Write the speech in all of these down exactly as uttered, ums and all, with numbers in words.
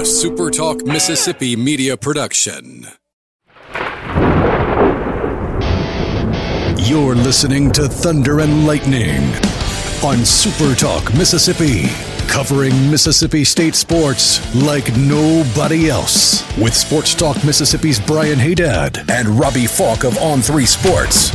A Super Talk Mississippi media production. You're listening to Thunder and Lightning on Super Talk Mississippi, covering Mississippi State sports like nobody else. With Sports Talk Mississippi's Brian Haydad and Robbie Falk of On three Sports.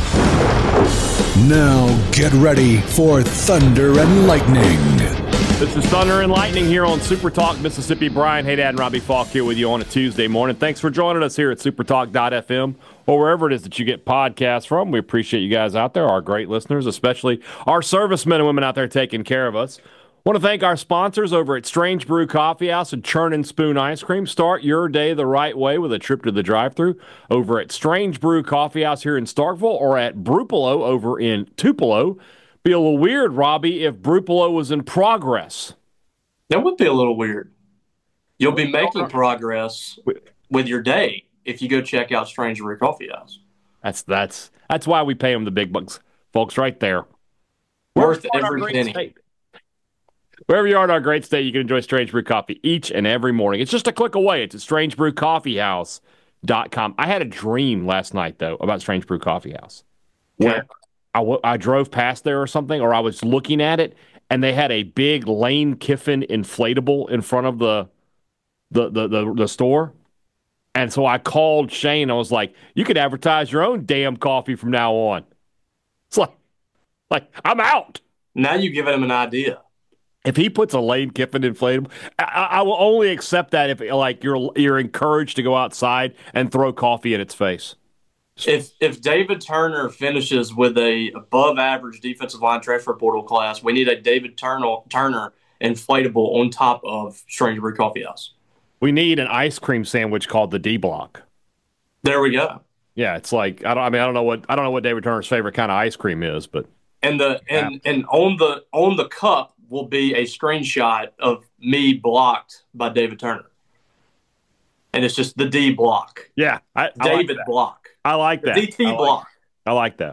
Now get ready for Thunder and Lightning. This is Thunder and Lightning here on Super Talk Mississippi. Brian Haydad and Robbie Falk here with you on a Tuesday morning. Thanks for joining us here at supertalk dot f m or wherever it is that you get podcasts from. We appreciate you guys out there, our great listeners, especially our servicemen and women out there taking care of us. Want to thank our sponsors over at Strange Brew Coffee House and Churn and Spoon Ice Cream. Start your day the right way with a trip to the drive-thru over at Strange Brew Coffee House here in Starkville or at Brupolo over in Tupelo. Be a little weird, Robbie, if Brupolo was in progress. That would be a little weird. You'll be making progress with your day if you go check out Strange Brew Coffee House. That's that's that's why we pay them the big bucks, folks, right there. Worth every penny. State. Wherever you are in our great state, you can enjoy Strange Brew Coffee each and every morning. It's just a click away. It's at strange brew coffee house dot com. I had a dream last night, though, about Strange Brew Coffee House. Yeah. Where I, w- I drove past there or something, or I was looking at it, and they had a big Lane Kiffin inflatable in front of the the the the, the store. And so I called Shane. I was like, "You could advertise your own damn coffee from now on." It's like, like I'm out. Now you've given him an idea. If he puts a Lane Kiffin inflatable, I, I will only accept that if like you're you're encouraged to go outside and throw coffee in its face. If if David Turner finishes with a above average defensive line transfer portal class, we need a David Turner Turner inflatable on top of Strange Brew Coffee House. We need an ice cream sandwich called the D Block. There we go. Yeah, it's like I don't. I mean, I don't know what I don't know what David Turner's favorite kind of ice cream is, but and the and yeah. and on the on the cup will be a screenshot of me blocked by David Turner, and it's just the D Block. Yeah, I, I David like Block. I like that. The D T I like, Block. I like that.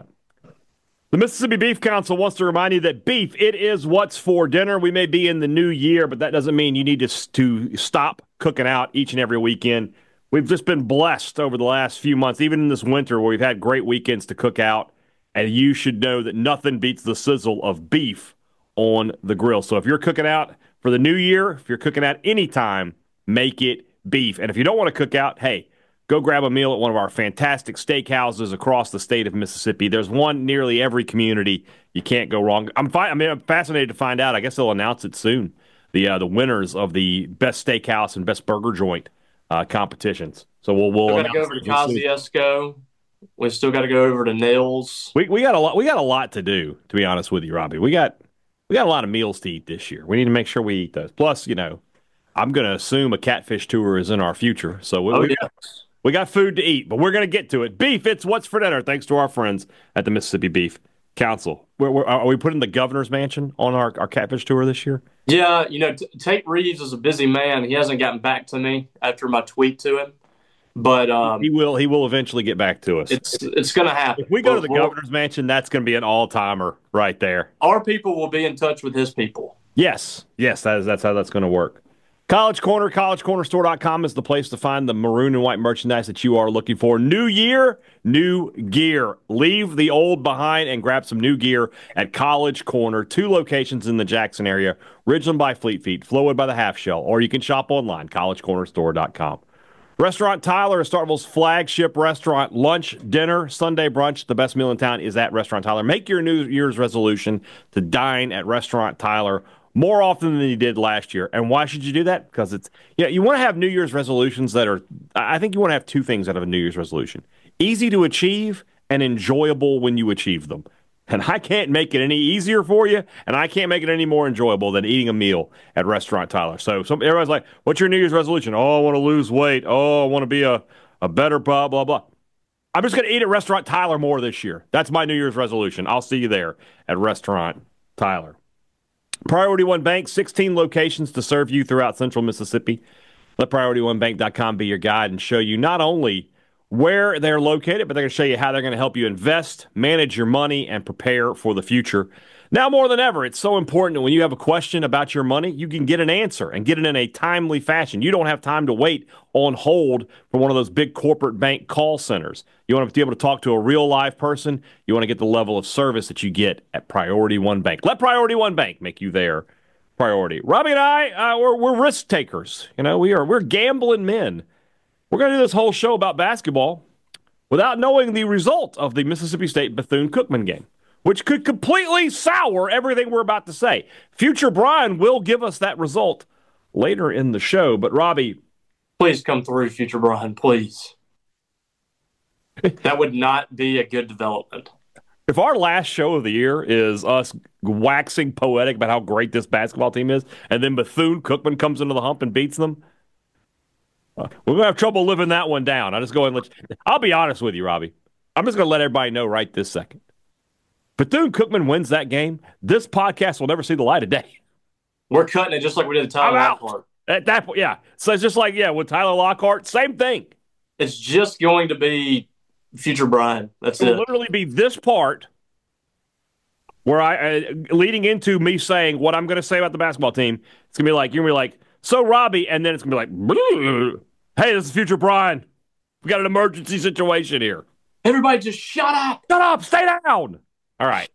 The Mississippi Beef Council wants to remind you that beef, it is what's for dinner. We may be in the new year, but that doesn't mean you need to, to stop cooking out each and every weekend. We've just been blessed over the last few months, even in this winter, where we've had great weekends to cook out, and you should know that nothing beats the sizzle of beef on the grill. So if you're cooking out for the new year, if you're cooking out anytime, make it beef. And if you don't want to cook out, hey, go grab a meal at one of our fantastic steakhouses across the state of Mississippi. There's one nearly every community. You can't go wrong. I'm fi- I mean, I'm fascinated to find out. I guess they'll announce it soon. The uh, the winners of the best steakhouse and best burger joint uh, competitions. So we'll we'll. We got to go over to Kosciuszko. We still got to go over to Nails. We we got a lot. We got a lot to do. To be honest with you, Robbie, we got we got a lot of meals to eat this year. We need to make sure we eat those. Plus, you know, I'm going to assume a catfish tour is in our future. So we, oh, we yes. We got food to eat, but we're going to get to it. Beef, it's what's for dinner, thanks to our friends at the Mississippi Beef Council. We're, we're, are we putting the governor's mansion on our, our catfish tour this year? Yeah, you know, t- Tate Reeves is a busy man. He hasn't gotten back to me after my tweet to him, but um, he will. He will eventually get back to us. It's it's going to happen. If we go we'll, to the we'll, governor's mansion, that's going to be an all-timer right there. Our people will be in touch with his people. Yes, yes, that is, that's how that's going to work. College Corner, college corner store dot com is the place to find the maroon and white merchandise that you are looking for. New year, new gear. Leave the old behind and grab some new gear at College Corner. Two locations in the Jackson area, Ridgeland by Fleet Feet, Flowood by the Half Shell, or you can shop online, college corner store dot com. Restaurant Tyler is Starkville's flagship restaurant. Lunch, dinner, Sunday brunch. The best meal in town is at Restaurant Tyler. Make your New Year's resolution to dine at Restaurant Tyler more often than you did last year. And why should you do that? Because it's, you know, you want to have New Year's resolutions that are, I think you want to have two things out of a New Year's resolution. Easy to achieve and enjoyable when you achieve them. And I can't make it any easier for you, and I can't make it any more enjoyable than eating a meal at Restaurant Tyler. So some, everybody's like, what's your New Year's resolution? Oh, I want to lose weight. Oh, I want to be a, a better blah, blah, blah. I'm just going to eat at Restaurant Tyler more this year. That's my New Year's resolution. I'll see you there at Restaurant Tyler. Priority One Bank, sixteen locations to serve you throughout central Mississippi. Let priority one bank dot com be your guide and show you not only where they're located, but they're going to show you how they're going to help you invest, manage your money, and prepare for the future. Now more than ever, it's so important that when you have a question about your money, you can get an answer and get it in a timely fashion. You don't have time to wait on hold for one of those big corporate bank call centers. You want to be able to talk to a real live person. You want to get the level of service that you get at Priority One Bank. Let Priority One Bank make you their priority. Robbie and I, uh, we're, we're risk takers. You know, we are we're gambling men. We're going to do this whole show about basketball without knowing the result of the Mississippi State Bethune-Cookman game, which could completely sour everything we're about to say. Future Brian will give us that result later in the show. But, Robbie. Please come through, Future Brian, please. That would not be a good development. If our last show of the year is us waxing poetic about how great this basketball team is, and then Bethune-Cookman comes into the hump and beats them, uh, we're going to have trouble living that one down. I'll just go and let you, I'll be honest with you, Robbie. I'm just going to let everybody know right this second. Bethune-Cookman wins that game, this podcast will never see the light of day. We're cutting it just like we did Tyler Lockhart. At that point, yeah. So it's just like, yeah, with Tyler Lockhart, same thing. It's just going to be Future Brian. That's It'll it. literally be this part where I, uh, leading into me saying what I'm going to say about the basketball team, it's going to be like, you're going to be like, so Robbie, and then it's going to be like, hey, this is Future Brian. We got an emergency situation here. Everybody just shut up. Shut up. Stay down. All right.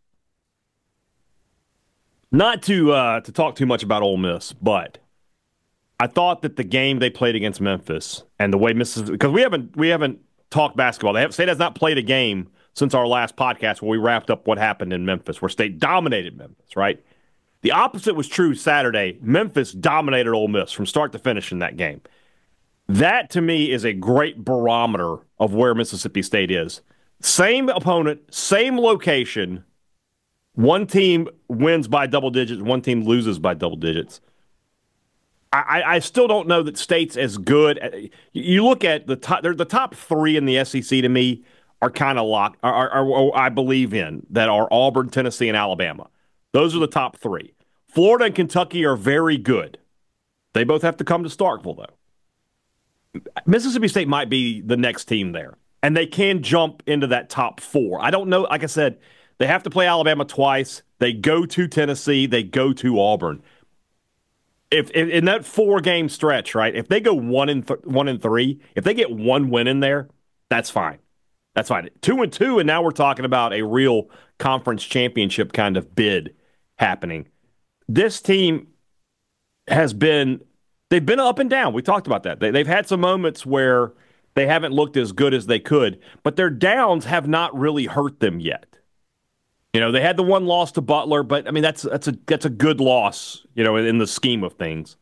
Not to uh, to talk too much about Ole Miss, but I thought that the game they played against Memphis and the way Mississippi, because we haven't we haven't talked basketball. They have, State has not played a game since our last podcast where we wrapped up what happened in Memphis, where State dominated Memphis. Right. The opposite was true Saturday. Memphis dominated Ole Miss from start to finish in that game. That to me is a great barometer of where Mississippi State is. Same opponent, same location. One team wins by double digits, one team loses by double digits. I, I still don't know that State's as good. You look at the top, they're the top three in the S E C to me are kind of locked, are, are, are, I believe in, that are Auburn, Tennessee, and Alabama. Those are the top three. Florida and Kentucky are very good. They both have to come to Starkville, though. Mississippi State might be the next team there. And they can jump into that top four. I don't know. Like I said, they have to play Alabama twice. They go to Tennessee. They go to Auburn. If, if in that four-game stretch, right, if they go one and th- one and three, if they get one win in there, that's fine. That's fine. Two and two, and now we're talking about a real conference championship kind of bid happening. This team has been – they've been up and down. We talked about that. They, they've had some moments where – they haven't looked as good as they could, but their downs have not really hurt them yet. You know, they had the one loss to Butler, but I mean that's that's a that's a good loss, you know, in, in the scheme of things.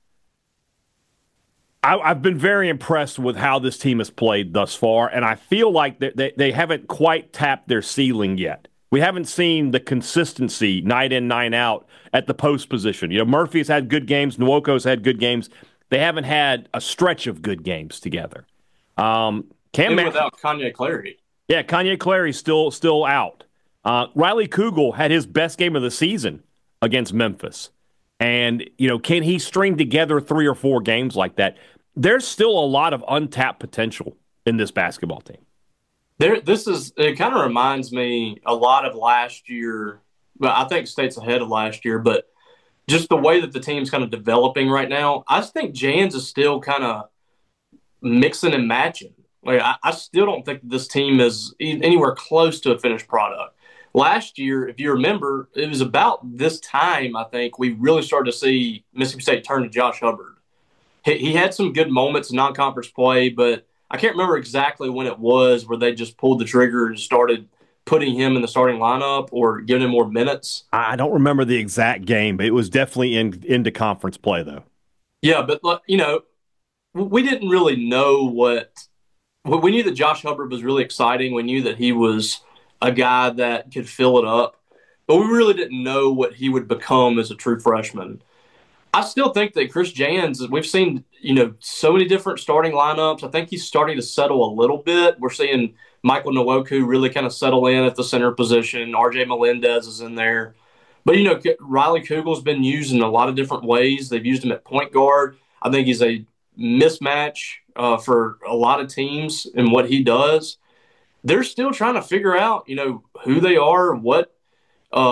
I, I've been very impressed with how this team has played thus far, and I feel like they, they they haven't quite tapped their ceiling yet. We haven't seen the consistency night in, night out at the post position. You know, Murphy's had good games, Nwoko's had good games. They haven't had a stretch of good games together. Um, Cam Even without Kanye Clary. Yeah, Kanye Clary's still still out. Uh, Riley Kugel had his best game of the season against Memphis. And, you know, can he string together three or four games like that? There's still a lot of untapped potential in this basketball team. There, this is it. Kind of reminds me a lot of last year. Well, I think State's ahead of last year, but just the way that the team's kind of developing right now, I think Jans is still kind of mixing and matching. Like I, I still don't think this team is anywhere close to a finished product. Last year, if you remember, it was about this time, I think, we really started to see Mississippi State turn to Josh Hubbard. He, he had some good moments in non-conference play, but I can't remember exactly when it was where they just pulled the trigger and started putting him in the starting lineup or giving him more minutes. I don't remember the exact game, but it was definitely in into conference play, though. Yeah, but, you know, we didn't really know what – we knew that Josh Hubbard was really exciting. We knew that he was a guy that could fill it up. But we really didn't know what he would become as a true freshman. I still think that Chris Jans, we've seen, you know, so many different starting lineups. I think he's starting to settle a little bit. We're seeing Michael Nwoku really kind of settle in at the center position. R J Melendez is in there. But, you know, Riley Kugel's been used in a lot of different ways. They've used him at point guard. I think he's a mismatch uh, for a lot of teams in what he does. They're still trying to figure out, you know, who they are, what uh,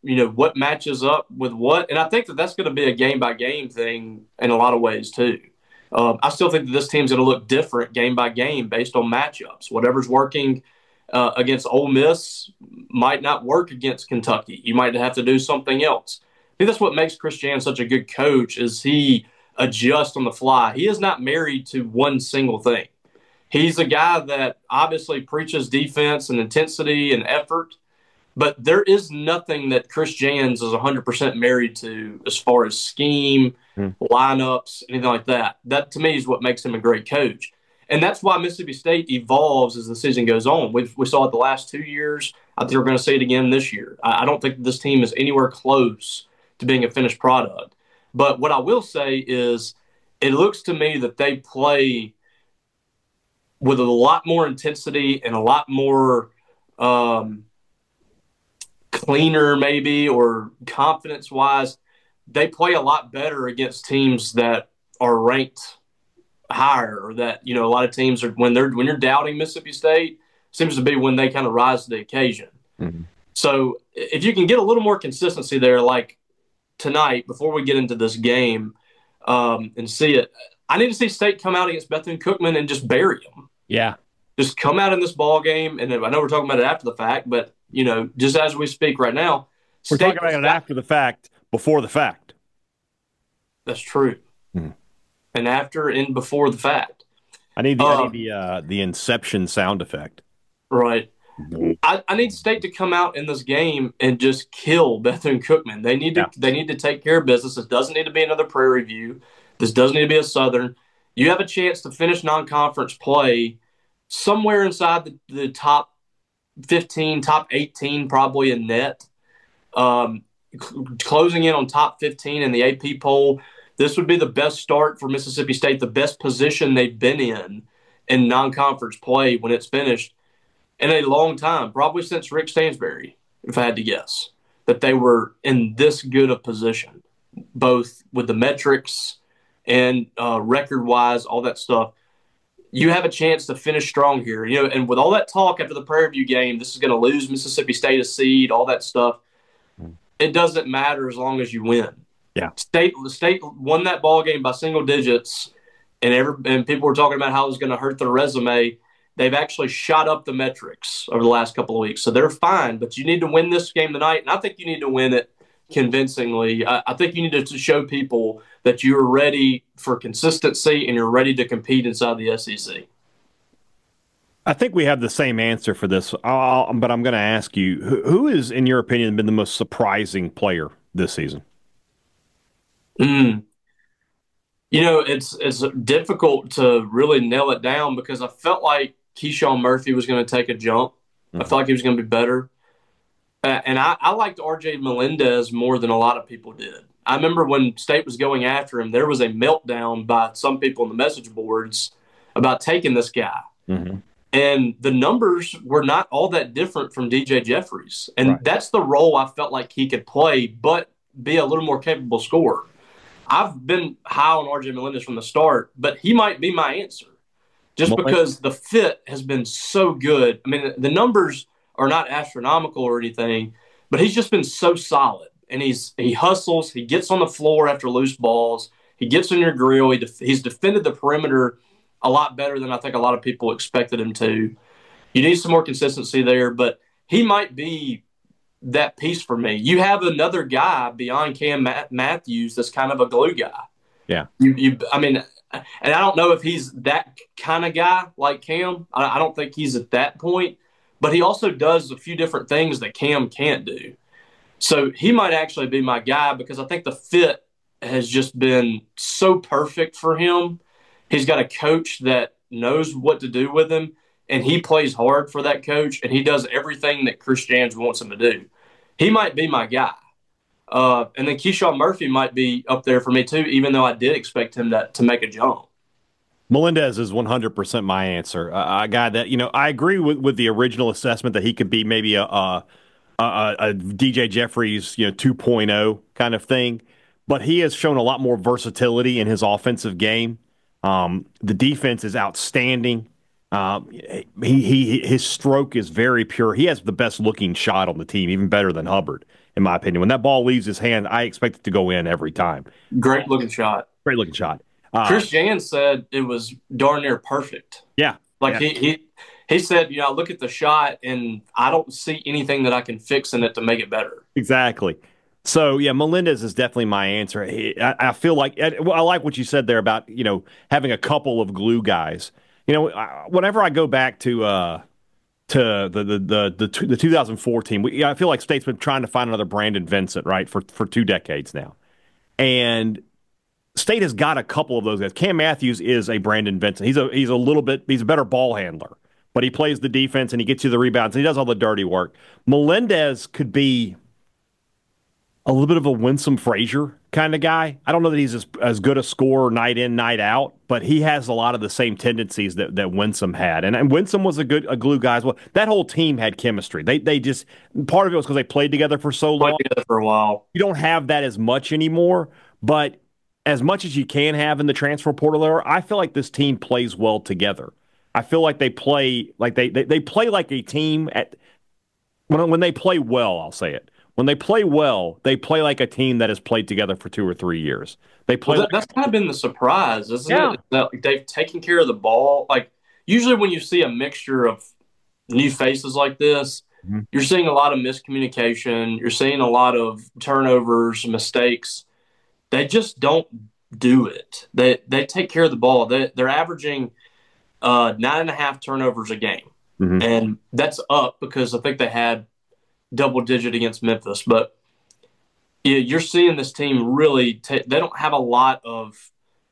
you know, what matches up with what. And I think that that's going to be a game-by-game thing in a lot of ways too. Um, I still think that this team's going to look different game by game based on matchups. Whatever's working uh, against Ole Miss might not work against Kentucky. You might have to do something else. I think that's what makes Chris Jans such a good coach is he adjusts on the fly. He is not married to one single thing. He's a guy that obviously preaches defense and intensity and effort, but there is nothing that Chris Jans is one hundred percent married to as far as scheme, mm. lineups, anything like that. That, to me, is what makes him a great coach. And that's why Mississippi State evolves as the season goes on. We've, we saw it the last two years. I think we're going to see it again this year. I, I don't think this team is anywhere close to being a finished product. But what I will say is it looks to me that they play with a lot more intensity and a lot more um, – cleaner maybe or confidence-wise, they play a lot better against teams that are ranked higher or that, you know, a lot of teams are when they're when you're doubting Mississippi State, seems to be when they kind of rise to the occasion. Mm-hmm. So if you can get a little more consistency there, like tonight, before we get into this game um, and see it, I need to see State come out against Bethune-Cookman and just bury them. Yeah. Just come out in this ball game, and I know we're talking about it after the fact, but you know, just as we speak right now, we're talking about it after the fact, before the fact. That's true. Hmm. And after and before the fact. I need the um, I need the, uh, the Inception sound effect. Right. I, I need State to come out in this game and just kill Bethune-Cookman. They need to yeah. they need to take care of business. This doesn't need to be another Prairie View. This doesn't need to be a Southern. You have a chance to finish non-conference play somewhere inside the, the top fifteen, top eighteen probably in net, um, cl- closing in on top fifteen in the A P poll. This would be the best start for Mississippi State, the best position they've been in in non-conference play when it's finished in a long time, probably since Rick Stansbury, if I had to guess, that they were in this good a position, both with the metrics and uh, record-wise, all that stuff. You have a chance to finish strong here. You know, and with all that talk after the Prairie View game, this is going to lose Mississippi State a seed, all that stuff. It doesn't matter as long as you win. Yeah. State State won that ball game by single digits, and every and people were talking about how it was going to hurt their resume. They've actually shot up the metrics over the last couple of weeks, so they're fine. But you need to win this game tonight, and I think you need to win it convincingly. I, I think you need to show people that you're ready for consistency and you're ready to compete inside the S E C. I think we have the same answer for this, I'll, but I'm going to ask you, who, who is, in your opinion, been the most surprising player this season? Mm. You know, it's it's difficult to really nail it down because I felt like Keyshawn Murphy was going to take a jump. Mm-hmm. I felt like he was going to be better. Uh, and I, I liked R J Melendez more than a lot of people did. I remember when State was going after him, there was a meltdown by some people on the message boards about taking this guy. Mm-hmm. And the numbers were not all that different from D J Jeffries. And right. that's the role I felt like he could play, but be a little more capable scorer. I've been high on R J Melendez from the start, but he might be my answer just because the fit has been so good. I mean, the numbers are not astronomical or anything, but he's just been so solid. And he's he hustles. He gets on the floor after loose balls. He gets in your grill. He def- he's defended the perimeter a lot better than I think a lot of people expected him to. You need some more consistency there, but he might be that piece for me. You have another guy beyond Cam Matthews that's kind of a glue guy. Yeah. You, you, I mean, and I don't know if he's that kind of guy like Cam. I, I don't think he's at that point, but he also does a few different things that Cam can't do. So he might actually be my guy because I think the fit has just been so perfect for him. He's got a coach that knows what to do with him, and he plays hard for that coach, and he does everything that Chris Jans wants him to do. He might be my guy. Uh, and then Keyshawn Murphy might be up there for me too, even though I did expect him to, to make a jump. Melendez is one hundred percent my answer. Uh, a guy that, you know, I agree with, with the original assessment that he could be maybe a, a, a, a D J Jeffries, you know, two point oh kind of thing, but he has shown a lot more versatility in his offensive game. Um, the defense is outstanding. Um, he, he, his stroke is very pure. He has the best looking shot on the team, even better than Hubbard. in my opinion. When that ball leaves his hand, I expect it to go in every time. Great looking shot. Great looking shot. Uh, Chris Jan said it was darn near perfect. Yeah. Like yeah. he, he he said, you know, I look at the shot and I don't see anything that I can fix in it to make it better. Exactly. So, yeah, Melendez is definitely my answer. I, I feel like I like what you said there about, you know, having a couple of glue guys. You know, whenever I go back to uh, to the the the the, the two thousand four team, we, I feel like State's been trying to find another Brandon Vincent, right, for for two decades now. And State has got a couple of those guys. Cam Matthews is a Brandon Vincent. He's a he's a little bit he's a better ball handler, but he plays the defense and he gets you the rebounds and he does all the dirty work. Melendez could be a little bit of a Winsome Frazier kind of guy. I don't know that he's as, as good a scorer night in, night out, but he has a lot of the same tendencies that, that Winsome had. And, and Winsome was a good a glue guy as well. That whole team had chemistry. They they just part of it was because they played together for so long. Played together for a while. You don't have that as much anymore, but as much as you can have in the transfer portal era, I feel like this team plays well together. I feel like they play like they they, they play like a team at when when they play well, I'll say it. When they play well, they play like a team that has played together for two or three years. They play. Well, that, like, that's kind of been the surprise, isn't yeah. it? That they've taken care of the ball. Like usually, when you see a mixture of new faces like this, mm-hmm. you're seeing a lot of miscommunication. You're seeing a lot of turnovers, mistakes. They just don't do it. They they take care of the ball. They they're averaging uh, nine and a half turnovers a game, mm-hmm. and that's up because I think they had double digit against Memphis, but yeah, you're seeing this team really t- they don't have a lot of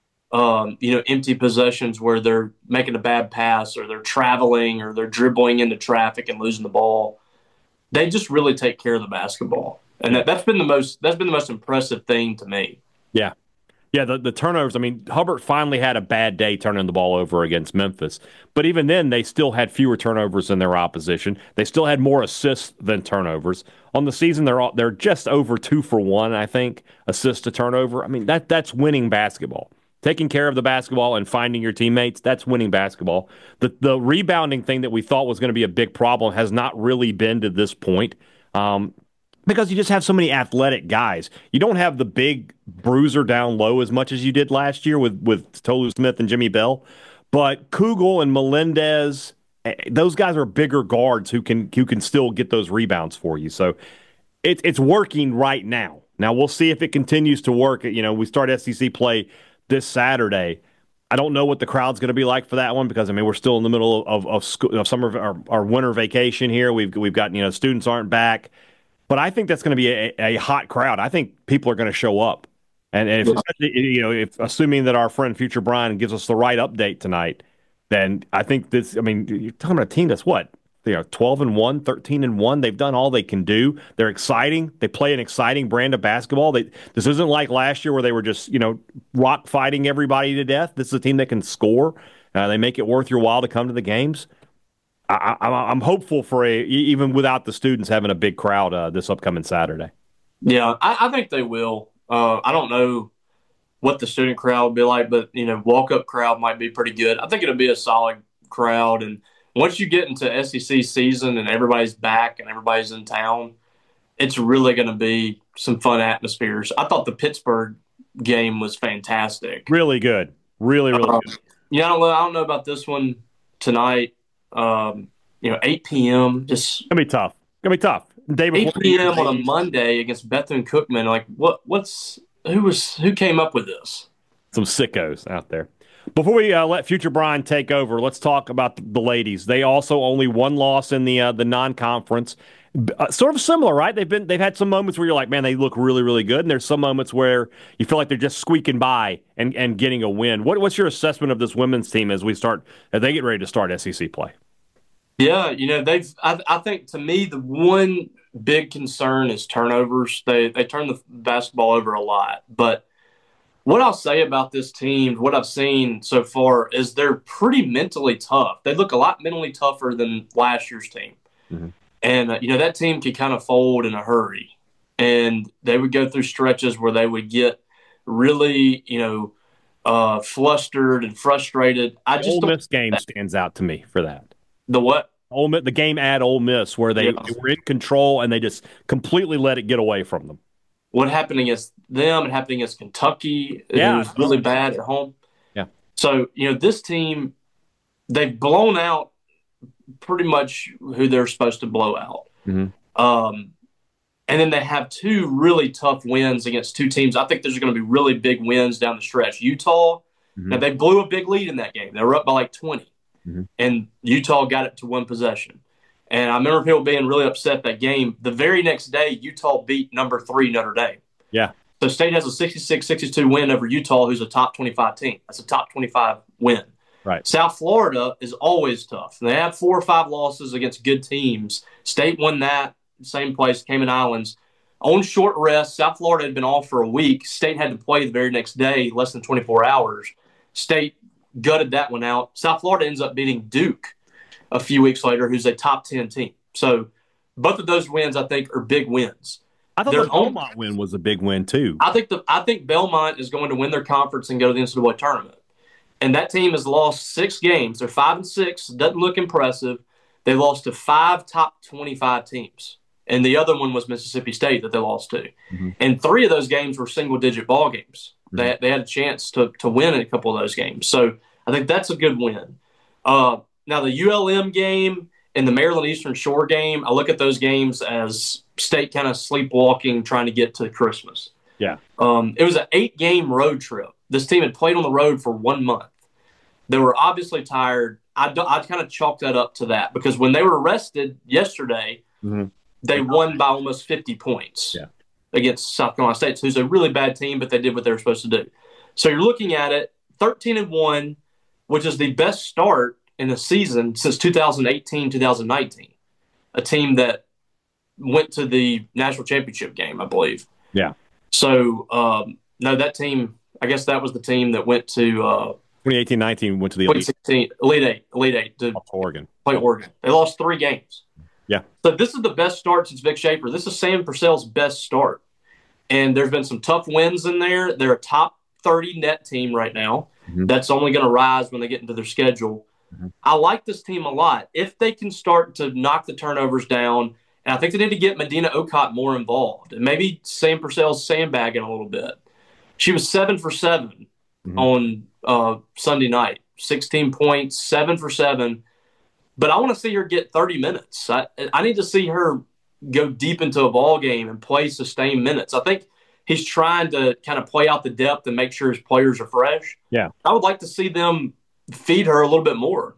um, you know empty possessions where they're making a bad pass or they're traveling or they're dribbling into traffic and losing the ball. They just really take care of the basketball, and that, that's been the most that's been the most impressive thing to me. Yeah. Yeah, the, the turnovers, I mean, Hubbard finally had a bad day turning the ball over against Memphis. But even then, they still had fewer turnovers than their opposition. They still had more assists than turnovers. On the season, they're all, they're just over two for one, I think, assist to turnover. I mean, that that's winning basketball. Taking care of the basketball and finding your teammates, that's winning basketball. The, the rebounding thing that we thought was going to be a big problem has not really been to this point. Um Because you just have so many athletic guys. You don't have the big bruiser down low as much as you did last year with, with Tolu Smith and Jimmy Bell. But Kugel and Melendez, those guys are bigger guards who can who can still get those rebounds for you. So it, it's working right now. Now we'll see if it continues to work. You know, we start S E C play this Saturday. I don't know what the crowd's going to be like for that one because I mean we're still in the middle of of, school, of summer our, our winter vacation here. We've we've got you know students aren't back. But I think that's going to be a, a hot crowd. I think people are going to show up, and, and if you know, if assuming that our friend Future Brian gives us the right update tonight, then I think this. I mean, you're talking about a team that's what you know, twelve and one, thirteen and one. They've done all they can do. They're exciting. They play an exciting brand of basketball. They, this isn't like last year where they were just you know rock fighting everybody to death. This is a team that can score. Uh, they make it worth your while to come to the games. I, I, I'm hopeful for a even without the students having a big crowd uh, this upcoming Saturday. Yeah, I, I think they will. Uh, I don't know what the student crowd will be like, but you know, walk up crowd might be pretty good. I think it'll be a solid crowd. And once you get into S E C season and everybody's back and everybody's in town, it's really going to be some fun atmospheres. I thought the Pittsburgh game was fantastic. Really good. Really, really um, good. Yeah, I don't know. I don't know about this one tonight. Um, you know, eight p.m. Just gonna be tough. Gonna be tough. Day eight p.m. on a Monday against Bethune-Cookman. Like, what? What's who was who came up with this? Some sickos out there. Before we uh, let Future Brian take over, let's talk about the ladies. They also only one loss in the uh, the non-conference. Uh, sort of similar, right? They've been they've had some moments where you're like, man, they look really, really good, and there's some moments where you feel like they're just squeaking by and, and getting a win. What, what's your assessment of this women's team as we start as they get ready to start S E C play? Yeah, you know they've. I, I think to me the one big concern is turnovers. They they turn the basketball over a lot, but what I'll say about this team, what I've seen so far, is they're pretty mentally tough. They look a lot mentally tougher than last year's team. Mm-hmm. And, uh, you know, that team could kind of fold in a hurry. And they would go through stretches where they would get really, you know, uh, flustered and frustrated. I the just Ole don't Miss game that. stands out to me for that. The what? Ole Miss, the game at Ole Miss where they, Yeah. they were in control and they just completely let it get away from them. What happened against them? It happened against Kentucky. Yeah. It was really bad at home. Yeah. So, you know, this team, they've blown out pretty much who they're supposed to blow out. Mm-hmm. Um, and then they have two really tough wins against two teams. I think there's going to be really big wins down the stretch. Utah, Mm-hmm. now they blew a big lead in that game. They were up by like twenty. Mm-hmm. And Utah got it to one possession. And I remember people being really upset that game. The very next day, Utah beat number three Notre Dame. Yeah. So State has a sixty-six sixty-two win over Utah, who's a top twenty-five team. That's a top twenty-five win. Right. South Florida is always tough. They have four or five losses against good teams. State won that, same place, Cayman Islands. On short rest, South Florida had been off for a week. State had to play the very next day, less than twenty-four hours. State gutted that one out. South Florida ends up beating Duke a few weeks later, who's a top ten team. So both of those wins, I think, are big wins. I thought Their the own- Belmont win was a big win, too. I think the I think Belmont is going to win their conference and go to the N C double A tournament. And that team has lost six games. They're five and six. Doesn't look impressive. They lost to five top twenty-five teams. And the other one was Mississippi State that they lost to. Mm-hmm. And three of those games were single-digit ball games. Mm-hmm. They, they had a chance to, to win in a couple of those games. So I think that's a good win. Uh, now, the U L M game and the Maryland Eastern Shore game, I look at those games as State kind of sleepwalking, trying to get to Christmas. Yeah. Um, it was an eight-game road trip. This team had played on the road for one month. They were obviously tired. I, I kind of chalked that up to that because when they were rested yesterday, Mm-hmm. they won by almost fifty points Yeah. against South Carolina State, who's a really bad team, but they did what they were supposed to do. So you're looking at it, thirteen and one, which is the best start in the season since two thousand eighteen, two thousand nineteen. A team that went to the national championship game, I believe. Yeah. So, um, no, that team, I guess that was the team that went to uh, twenty eighteen nineteen went to the Elite twenty sixteen Elite Eight, Elite Eight to Oregon. play Oregon. They lost three games. Yeah. So this is the best start since Vic Schaefer. This is Sam Purcell's best start. And there's been some tough wins in there. They're a top thirty net team right now. Mm-hmm. That's only going to rise when they get into their schedule. Mm-hmm. I like this team a lot. If they can start to knock the turnovers down, and I think they need to get Medina Okot more involved. And maybe Sam Purcell's sandbagging a little bit. She was seven for seven mm-hmm. on uh, Sunday night. sixteen points, seven for seven. But I want to see her get thirty minutes. I, I need to see her go deep into a ball game and play sustained minutes. I think he's trying to kind of play out the depth and make sure his players are fresh. Yeah. I would like to see them feed her a little bit more.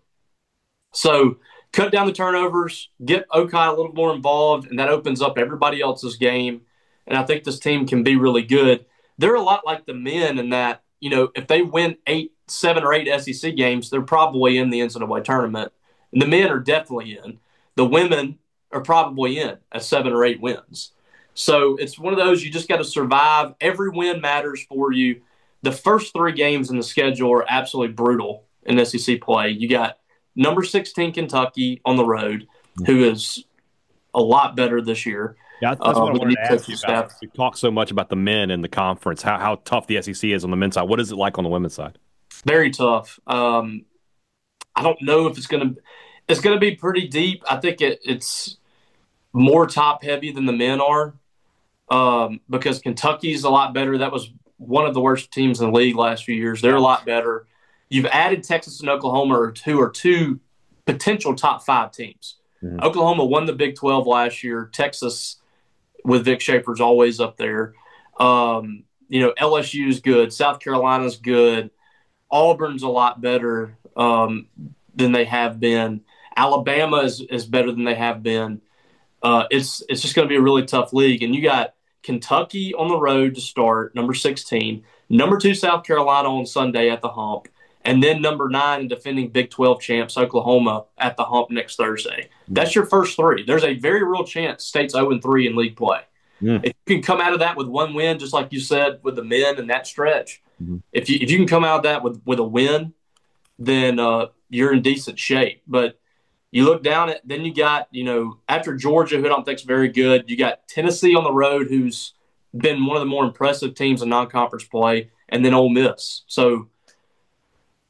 So cut down the turnovers, get Okai a little more involved, and that opens up everybody else's game. And I think this team can be really good. They're a lot like the men in that, you know, if they win eight, seven or eight S E C games, they're probably in the N C double A tournament. And the men are definitely in. The women are probably in at seven or eight wins. So it's one of those you just got to survive. Every win matters for you. The first three games in the schedule are absolutely brutal in S E C play. You got number sixteen Kentucky on the road, who is a lot better this year. Yeah, that's uh, what I wanted to ask you about. Staff. We talk so much about the men in the conference, how how tough the S E C is on the men's side. What is it like on the women's side? Very tough. Um, I don't know if it's going to – it's going to be pretty deep. I think it, it's more top-heavy than the men are um, because Kentucky's a lot better. That was one of the worst teams in the league last few years. They're a lot better. You've added Texas and Oklahoma, or two or two potential top five teams. Mm-hmm. Oklahoma won the Big twelve last year. Texas, with Vic Schaefer, is always up there. Um, you know, L S U's good. South Carolina's good. Auburn's a lot better um, than they have been. Alabama is, is better than they have been. Uh, it's it's just going to be a really tough league. And you got Kentucky on the road to start, number sixteen. Number two, South Carolina on Sunday at the hump. And then number nine and defending Big twelve champs, Oklahoma, at the hump next Thursday. That's your first three. There's a very real chance State's oh and three in league play. Mm. If you can come out of that with one win, just like you said with the men in that stretch, mm-hmm. if you if you can come out of that with, with a win, then uh, you're in decent shape. But you look down at, then you got, you know, after Georgia, who I don't think is very good, you got Tennessee on the road, who's been one of the more impressive teams in non-conference play, and then Ole Miss. So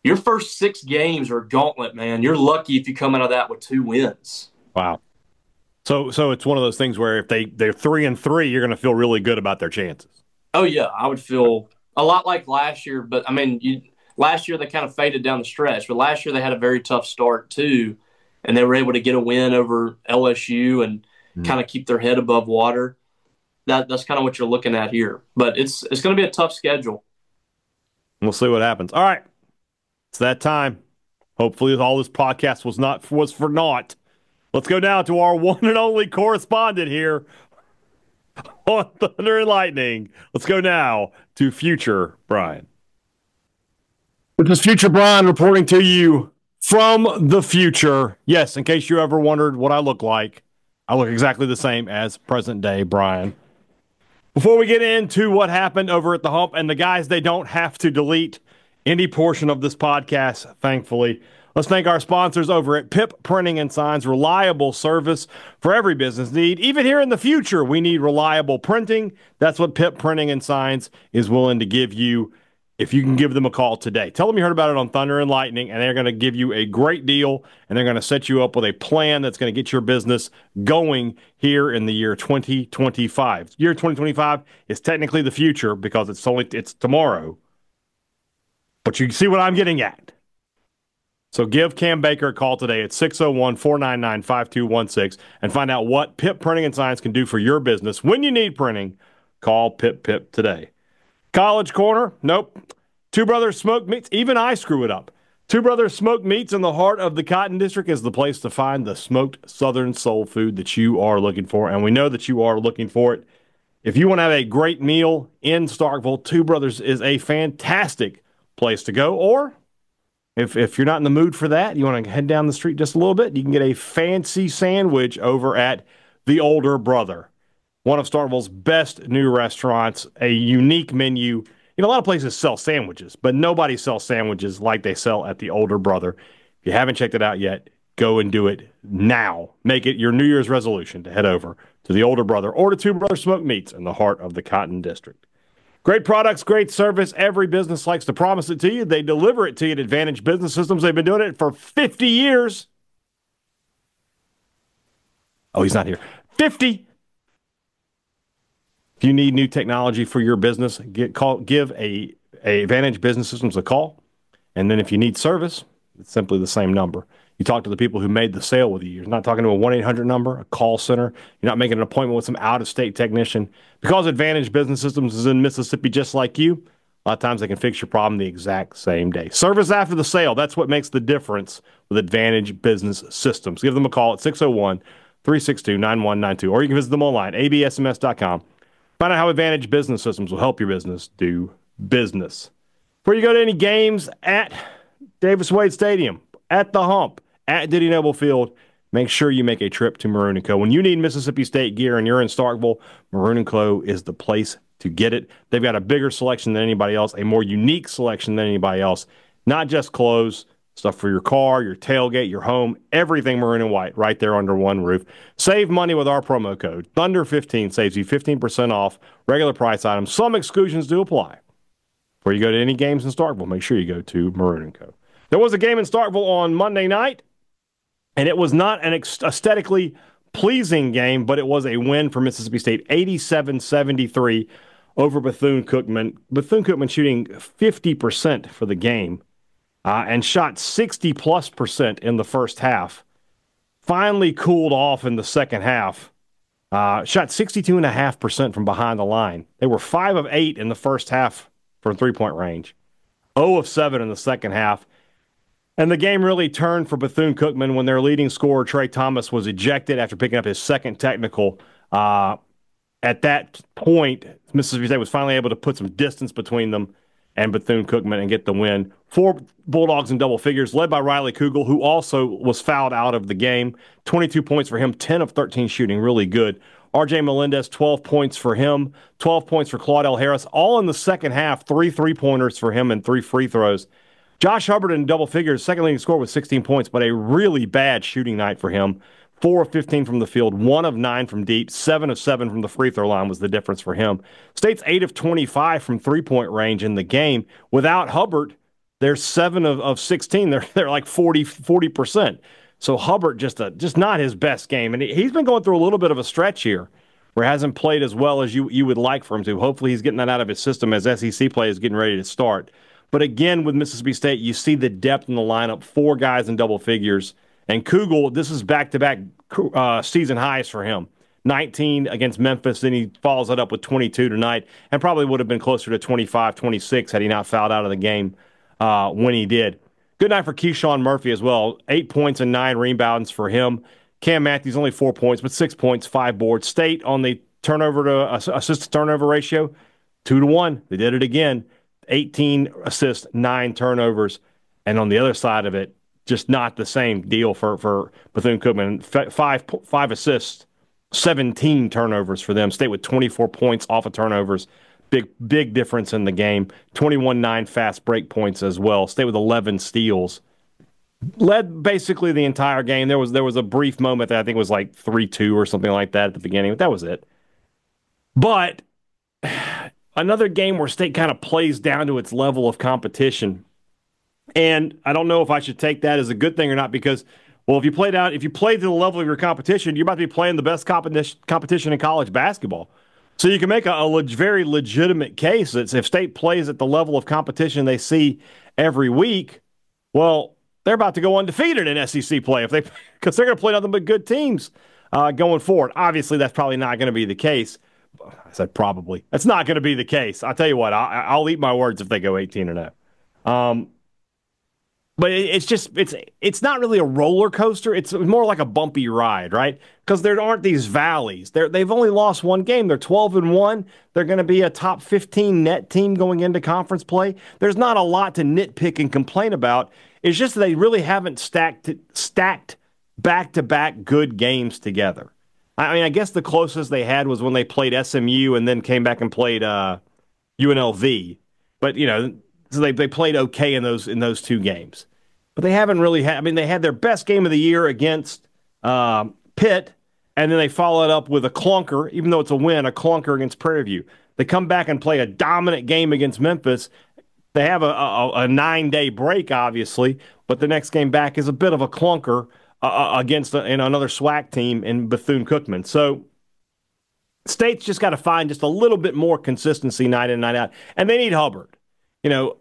your first six games are a gauntlet, man. You're lucky if you come out of that with two wins. Wow. So so it's one of those things where if they, they're three and three, you're going to feel really good about their chances. Oh, yeah. I would feel a lot like last year. But, I mean, you, last year they kind of faded down the stretch. But last year they had a very tough start, too. And they were able to get a win over L S U and mm. kind of keep their head above water. That That's kind of what you're looking at here. But it's it's going to be a tough schedule. We'll see what happens. All right. It's that time. Hopefully all this podcast was not was for naught. Let's go now to our one and only correspondent here on Thunder and Lightning. Let's go now to Future Brian. This is Future Brian reporting to you from the future. Yes, in case you ever wondered what I look like, I look exactly the same as present day Brian. Before we get into what happened over at the Hump, and the guys, they don't have to delete any portion of this podcast, thankfully. Let's thank our sponsors over at Pip Printing and Signs, reliable service for every business need. Even here in the future, we need reliable printing. That's what Pip Printing and Signs is willing to give you if you can give them a call today. Tell them you heard about it on Thunder and Lightning, and they're going to give you a great deal, and they're going to set you up with a plan that's going to get your business going here in the year twenty twenty-five. Year twenty twenty-five is technically the future because it's only it's tomorrow. But you see what I'm getting at. So give Cam Baker a call today at six oh one, four nine nine, five two one six and find out what Pip Printing and Signs can do for your business. When you need printing, call Pip Pip today. College Corner, nope. Two Brothers Smoked Meats, even I screw it up. Two Brothers Smoked Meats in the heart of the Cotton District is the place to find the smoked Southern soul food that you are looking for, and we know that you are looking for it. If you want to have a great meal in Starkville, Two Brothers is a fantastic place to go, or If if you're not in the mood for that, you want to head down the street just a little bit, you can get a fancy sandwich over at The Older Brother, one of Starkville's best new restaurants, a unique menu. You know, a lot of places sell sandwiches, but nobody sells sandwiches like they sell at The Older Brother. If you haven't checked it out yet, go and do it now. Make it your New Year's resolution to head over to The Older Brother or to Two Brothers Smoked Meats in the heart of the Cotton District. Great products, great service. Every business likes to promise it to you. They deliver it to you at Advantage Business Systems. They've been doing it for fifty years. Oh, he's not here. fifty. If you need new technology for your business, get call, give a, a Advantage Business Systems a call. And then if you need service, it's simply the same number. You talk to the people who made the sale with you. You're not talking to a one eight hundred number, a call center. You're not making an appointment with some out-of-state technician. Because Advantage Business Systems is in Mississippi just like you, a lot of times they can fix your problem the exact same day. Service after the sale, that's what makes the difference with Advantage Business Systems. Give them a call at six oh one, three six two, nine one nine two, or you can visit them online, a b s m s dot com. Find out how Advantage Business Systems will help your business do business. Before you go to any games at Davis Wade Stadium, at the Hump, at Diddy Noble Field, make sure you make a trip to Maroon and Co. When you need Mississippi State gear and you're in Starkville, Maroon and Co. is the place to get it. They've got a bigger selection than anybody else, a more unique selection than anybody else. Not just clothes, stuff for your car, your tailgate, your home, everything maroon and white right there under one roof. Save money with our promo code. Thunder fifteen saves you fifteen percent off regular price items. Some exclusions do apply. Before you go to any games in Starkville, make sure you go to Maroon and Co. There was a game in Starkville on Monday night, and it was not an aesthetically pleasing game, but it was a win for Mississippi State, eighty-seven seventy-three over Bethune-Cookman. Bethune-Cookman shooting fifty percent for the game uh, and shot sixty plus percent in the first half. Finally cooled off in the second half. Uh, shot sixty-two point five percent from behind the line. They were five of eight in the first half from three-point range. zero of seven in the second half. And the game really turned for Bethune-Cookman when their leading scorer, Trey Thomas, was ejected after picking up his second technical. Uh, at that point, Mississippi State was finally able to put some distance between them and Bethune-Cookman and get the win. Four Bulldogs in double figures, led by Riley Kugel, who also was fouled out of the game. twenty-two points for him, ten of thirteen shooting, really good. R J Melendez, twelve points for him, twelve points for Claudel Harris, all in the second half, three three-pointers for him and three free throws. Josh Hubbard in double figures, second leading scorer with sixteen points, but a really bad shooting night for him. four of fifteen from the field, one of nine from deep, seven of seven from the free throw line was the difference for him. State's eight of twenty-five from three-point range in the game. Without Hubbard, They're seven of, of sixteen. They're they're like forty percent. So Hubbard just a, just not his best game, and he's been going through a little bit of a stretch here, where he hasn't played as well as you you would like for him to. Hopefully, he's getting that out of his system as S E C play is getting ready to start. But again, with Mississippi State, you see the depth in the lineup. Four guys in double figures, and Kugel. This is back to back season highs for him. nineteen against Memphis, then he follows it up with twenty-two tonight, and probably would have been closer to twenty-five, twenty-six had he not fouled out of the game uh, when he did. Good night for Keyshawn Murphy as well. Eight points and nine rebounds for him. Cam Matthews only four points, but six points, five boards. State on the turnover to assist to turnover ratio, two to one. They did it again. eighteen assists, nine turnovers, and on the other side of it, just not the same deal for for Bethune-Cookman. Five five assists. seventeen turnovers for them. State with twenty-four points off of turnovers. Big, big difference in the game. twenty-one nine fast break points as well. State with eleven steals. Led basically the entire game. There was there was a brief moment that I think was like three two or something like that at the beginning, but that was it. But another game where State kind of plays down to its level of competition. And I don't know if I should take that as a good thing or not, because well, if you play down, if you play to the level of your competition, you're about to be playing the best competition competition in college basketball. So you can make a, a leg, very legitimate case that if State plays at the level of competition they see every week, well, they're about to go undefeated in S E C play if they because they're going to play nothing but good teams uh, going forward. Obviously, that's probably not going to be the case. I said probably. That's not going to be the case. I'll tell you what. I, I'll eat my words if they go eighteen and oh. Um, But it's just, it's it's not really a roller coaster. It's more like a bumpy ride, right? Because there aren't these valleys. They're, they've only lost one game. They're twelve and one. They're going to be a top fifteen net team going into conference play. There's not a lot to nitpick and complain about. It's just that they really haven't stacked stacked back-to-back good games together. I mean, I guess the closest they had was when they played S M U and then came back and played uh, U N L V. But, you know, so they they played okay in those in those two games, but they haven't really had. I mean, they had their best game of the year against uh, Pitt, and then they followed up with a clunker, even though it's a win, a clunker against Prairie View. They come back and play a dominant game against Memphis. They have a, a, a nine-day break, obviously, but the next game back is a bit of a clunker uh, against a, you know, another SWAC team in Bethune-Cookman. So State's just got to find just a little bit more consistency night in, night out, and they need Hubbard. You know,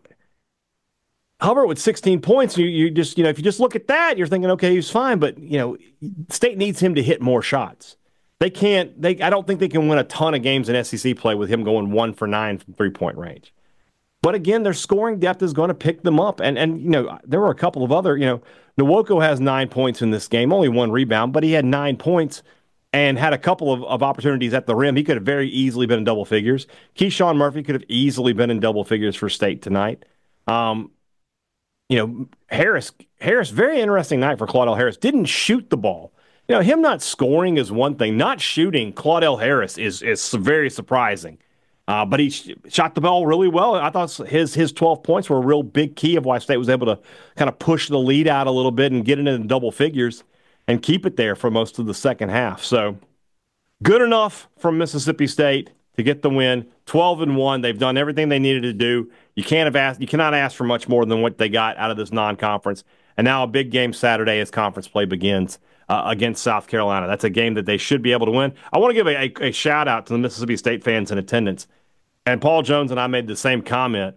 Hubbard with sixteen points, you, you just, you know, if you just look at that, you're thinking, okay, he's fine. But, you know, State needs him to hit more shots. They can't, they, I don't think they can win a ton of games in S E C play with him going one for nine from three-point range. But again, their scoring depth is going to pick them up. And, and you know, there were a couple of other, you know, Nwoko has nine points in this game, only one rebound, but he had nine points and had a couple of, of opportunities at the rim. He could have very easily been in double figures. Keyshawn Murphy could have easily been in double figures for State tonight. Um, you know, Harris, Harris, very interesting night for Claudell Harris. Didn't shoot the ball. You know, him not scoring is one thing. Not shooting, Claudell Harris is is very surprising. Uh, but he sh- shot the ball really well. I thought his his twelve points were a real big key of why State was able to kind of push the lead out a little bit and get it into double figures and keep it there for most of the second half. So good enough from Mississippi State to get the win. twelve and one. They've done everything they needed to do. You can't have asked, you cannot ask for much more than what they got out of this non-conference. And now a big game Saturday as conference play begins uh, against South Carolina. That's a game that they should be able to win. I want to give a, a, a shout out to the Mississippi State fans in attendance. And Paul Jones and I made the same comment.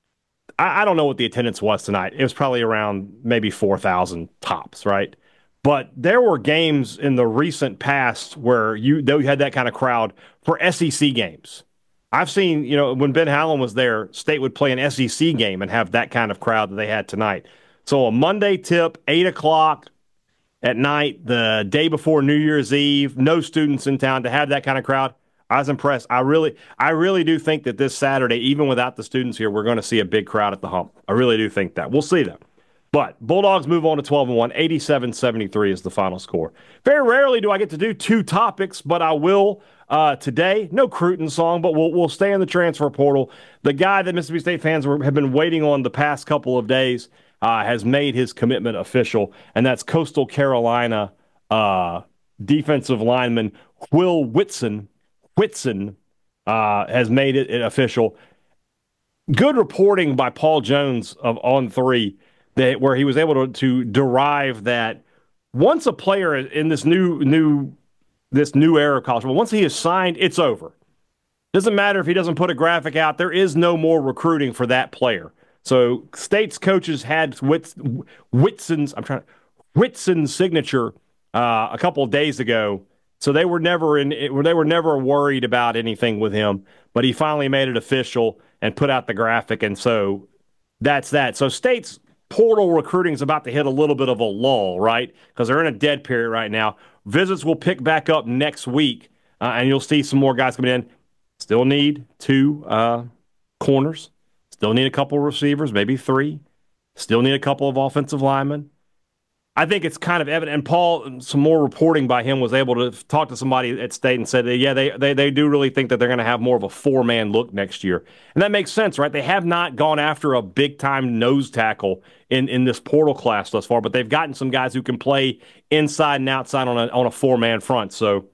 I, I don't know what the attendance was tonight. It was probably around maybe four thousand tops, right? But there were games in the recent past where you, you had that kind of crowd for S E C games. I've seen, you know, when Ben Hallam was there, State would play an S E C game and have that kind of crowd that they had tonight. So a Monday tip, eight o'clock at night, the day before New Year's Eve, no students in town, to have that kind of crowd, I was impressed. I really, I really do think that this Saturday, even without the students here, we're going to see a big crowd at the Hump. I really do think that. We'll see that. But Bulldogs move on to twelve and one. eighty-seven seventy-three is the final score. Very rarely do I get to do two topics, but I will uh, today. No Cruton song, but we'll we'll stay in the transfer portal. The guy that Mississippi State fans were, have been waiting on the past couple of days uh, has made his commitment official, and that's Coastal Carolina uh, defensive lineman Will Whitson. Whitson uh, has made it, it official. good reporting by Paul Jones of On Three, that where he was able to, to derive that once a player in this new new this new era of college, well, once he is signed, it's over. Doesn't matter if he doesn't put a graphic out. There is no more recruiting for that player. So State's coaches had Whits, Whitson's I'm trying Whitson's signature uh, a couple of days ago. So they were never in. They were never worried about anything with him. But he finally made it official and put out the graphic, and so that's that. So State's portal recruiting is about to hit a little bit of a lull, right? Because they're in a dead period right now. Visits will pick back up next week, uh, and you'll see some more guys coming in. Still need two uh, corners. Still need a couple of receivers, maybe three. Still need a couple of offensive linemen. I think it's kind of evident. And Paul, some more reporting by him, was able to talk to somebody at State and said, that, yeah, they, they they do really think that they're going to have more of a four-man look next year. And that makes sense, right? They have not gone after a big-time nose tackle in, in this portal class thus far, but they've gotten some guys who can play inside and outside on a, on a four-man front. So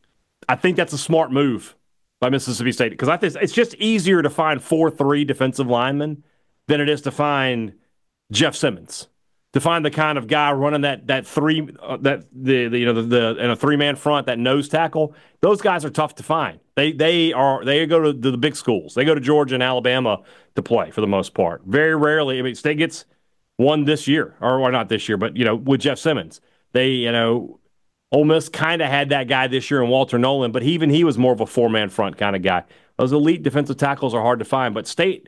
I think that's a smart move by Mississippi State, because I think it's just easier to find four three defensive linemen than it is to find Jeff Simmons. To find the kind of guy running that that three uh, that the, the you know the, the in a three man front, that nose tackle, those guys are tough to find. They they are they go to, to the big schools. They go to Georgia and Alabama to play for the most part. Very rarely. I mean, State gets one this year, or, or not this year, but you know with Jeff Simmons. They you know Ole Miss kind of had that guy this year in Walter Nolan, but even he was more of a four man front kind of guy. Those elite defensive tackles are hard to find, but State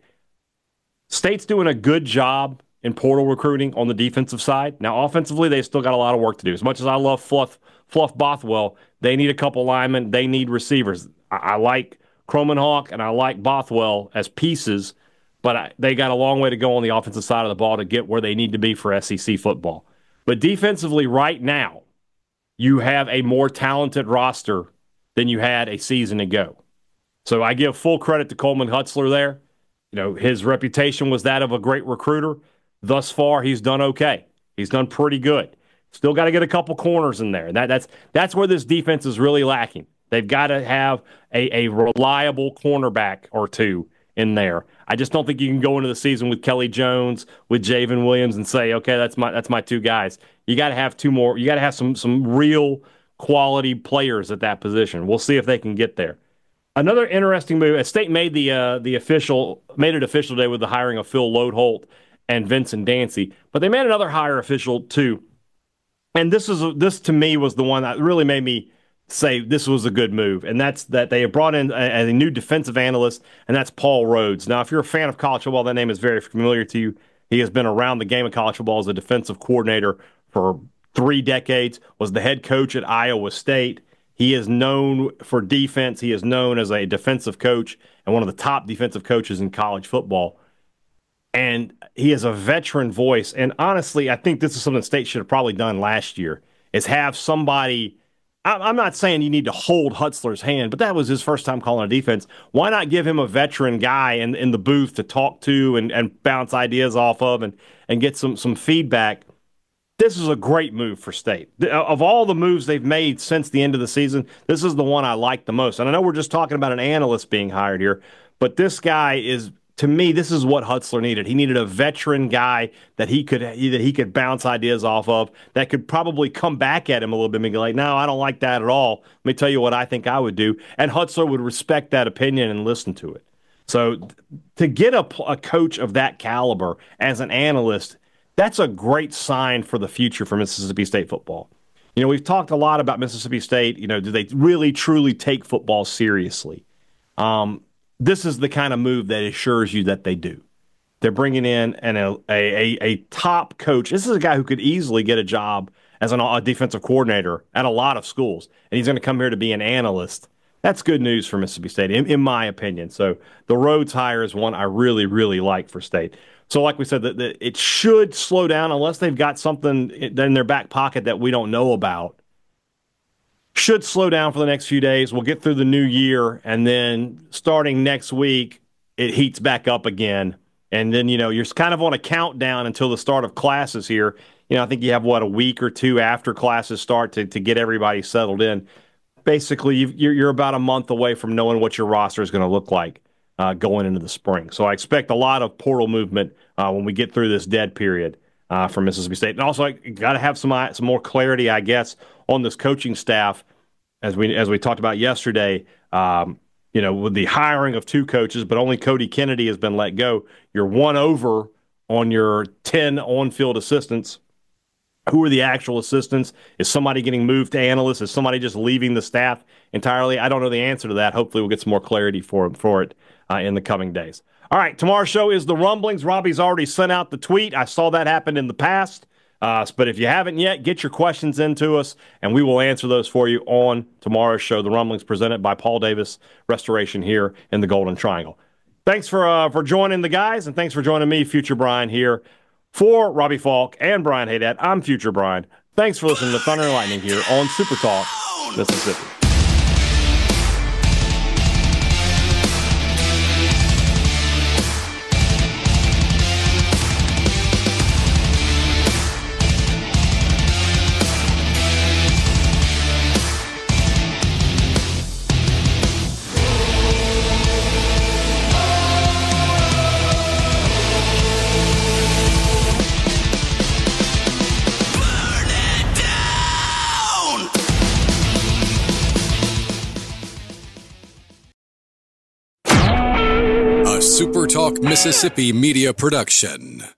State's doing a good job in portal recruiting on the defensive side. Now, offensively, they still got a lot of work to do. As much as I love Fluff, Fluff Bothwell, they need a couple linemen. They need receivers. I, I like Cromenhawk and I like Bothwell as pieces, but I, they got a long way to go on the offensive side of the ball to get where they need to be for S E C football. But defensively, right now, you have a more talented roster than you had a season ago. So I give full credit to Coleman Hutzler there. You know, his reputation was that of a great recruiter. Thus far, he's done okay. He's done pretty good. Still got to get a couple corners in there. That, that's that's where this defense is really lacking. They've got to have a, a reliable cornerback or two in there. I just don't think you can go into the season with Kelly Jones, with Javen Williams, and say, okay, that's my that's my two guys. You got to have two more. You got to have some some real quality players at that position. We'll see if they can get there. Another interesting move. State made the uh, the official made it official today with the hiring of Phil Lodeholt and Vincent Dancy, but they made another hire official too. And this is this to me was the one that really made me say this was a good move, and that's that they have brought in a, a new defensive analyst, and that's Paul Rhodes. Now, if you're a fan of college football, that name is very familiar to you. He has been around the game of college football as a defensive coordinator for three decades, was the head coach at Iowa State. He is known for defense. He is known as a defensive coach and one of the top defensive coaches in college football. And he is a veteran voice. And honestly, I think this is something the State should have probably done last year, is have somebody – I'm not saying you need to hold Hutzler's hand, but that was his first time calling a defense. Why not give him a veteran guy in, in the booth to talk to and, and bounce ideas off of and, and get some, some feedback? This is a great move for State. Of all the moves they've made since the end of the season, this is the one I like the most. And I know we're just talking about an analyst being hired here, but this guy is – to me, this is what Hutzler needed. He needed a veteran guy that he could that he could bounce ideas off of, that could probably come back at him a little bit and be like, no, I don't like that at all. Let me tell you what I think I would do. And Hutzler would respect that opinion and listen to it. So to get a, a coach of that caliber as an analyst, that's a great sign for the future for Mississippi State football. You know, we've talked a lot about Mississippi State. You know, do they really, truly take football seriously? Um This is the kind of move that assures you that they do. They're bringing in an, a, a, a top coach. This is a guy who could easily get a job as an, a defensive coordinator at a lot of schools, and he's going to come here to be an analyst. That's good news for Mississippi State, in, in my opinion. So the Rhodes hire is one I really, really like for State. So like we said, the, the, it should slow down unless they've got something in their back pocket that we don't know about. Should slow down for the next few days. We'll get through the new year, and then starting next week, it heats back up again. And then, you know, you're kind of on a countdown until the start of classes here. You know, I think you have, what, a week or two after classes start to, to get everybody settled in. Basically, you've, you're, you're about a month away from knowing what your roster is going to look like. uh, going into the spring. So I expect a lot of portal movement uh, when we get through this dead period uh, for Mississippi State. And also, I got to have some some more clarity, I guess, on this coaching staff, as we as we talked about yesterday. Um, you know, with the hiring of two coaches, but only Cody Kennedy has been let go. You're one over on your ten on-field assistants. Who are the actual assistants? Is somebody getting moved to analysts? Is somebody just leaving the staff entirely? I don't know the answer to that. Hopefully we'll get some more clarity for, for it uh, in the coming days. All right, tomorrow's show is The Rumblings. Robbie's already sent out the tweet. I saw that happen in the past. Uh, but if you haven't yet, get your questions into us, and we will answer those for you on tomorrow's show. The Rumblings presented by Paul Davis Restoration here in the Golden Triangle. Thanks for uh, for joining the guys, and thanks for joining me, Future Brian, here. For Robbie Falk and Brian Haydad, I'm Future Brian. Thanks for listening to Thunder and Lightning here on Super Talk Mississippi. Super Talk Mississippi Media Production.